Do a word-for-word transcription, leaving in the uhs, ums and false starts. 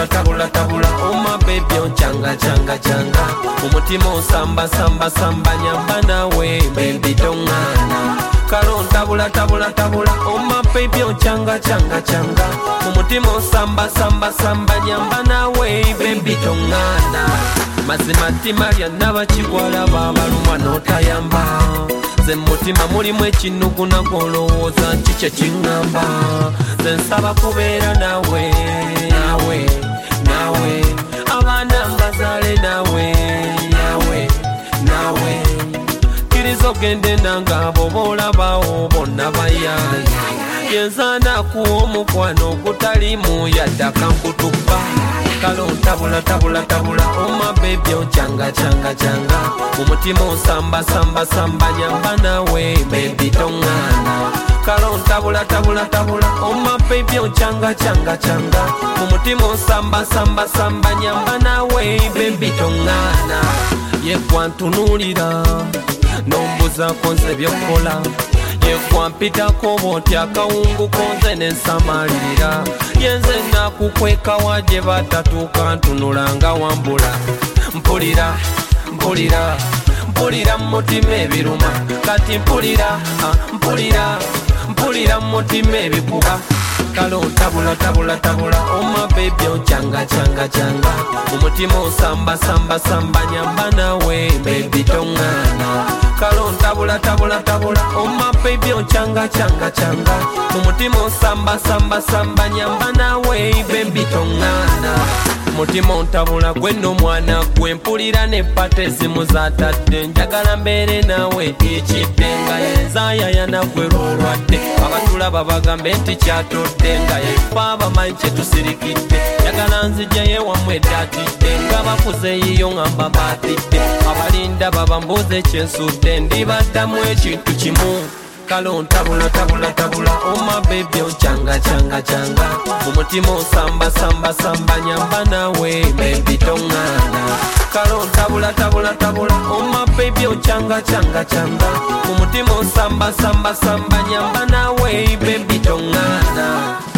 tabula tabula tabula oh my baby onchanga changa changa umutima osamba samba samba nyamba nawe baby tongana kalo tabula tabula tabula oh my baby onchanga changa changa umutima osamba samba samba nyamba nawe baby tongana mazima timalya nabachigwala babalumwa notayamba ze mutima mulimu ekinugu nagolowooza kiki ekiŋŋamba ze nsaba kubeera nawe nawe nawe abaana mbazaale nawe nawe nawe kiriza ogende nange abo boolabaawo bonna bayaayi yenza nakuwa omukwano ogutalimu yaddaka nkutuba kalo tabula tabula tabula oh my baby onchanga changa changa umutima osamba samba samba nyamba nawe baby tongana kalo tabula tabula tabula oh my baby onchanga changa changa umutima osamba samba samba nyamba nawe baby tongana yekwantunulira nombuza konze byokola yekwampitako boti akawungu konze nensamalirira yenze nakukweka waje batatuuka ntunulanga wambula mpulira mpulira mpulira mutima ebiruma kati mpulira ah, mpulira mpulira mutima ebikuba kalo tabula tabula tabula oh my baby onchanga changa changa umutima osamba samba samba nyamba nawe baby tongana kalo tabula tabula tabula oh my baby onchanga changa changa umutima osamba samba samba nyamba nawe baby tongana mutima ontabula gwenno mwana gwe mpulira ne pate ezimu zatadde njagala mbeere nawe tikidde nga yenzayayana gwe lwolwadde abatulaba bagambe nti kyatodde nga yefa bamanyi kyetusirikidde njagala nzijjayo ewammwe eddatidde nga bakuze yiyo ngamba batidde abalinda baba mbuuza ekyensudde ndibaddamu ekintu kimu kalo tabula tabula tabula oh my baby onchanga changa changa umutima osamba samba samba nyamba nawe baby tongana kalo tabula tabula tabula oh my baby onchanga changa changa umutima osamba samba samba nyamba nawe baby tongana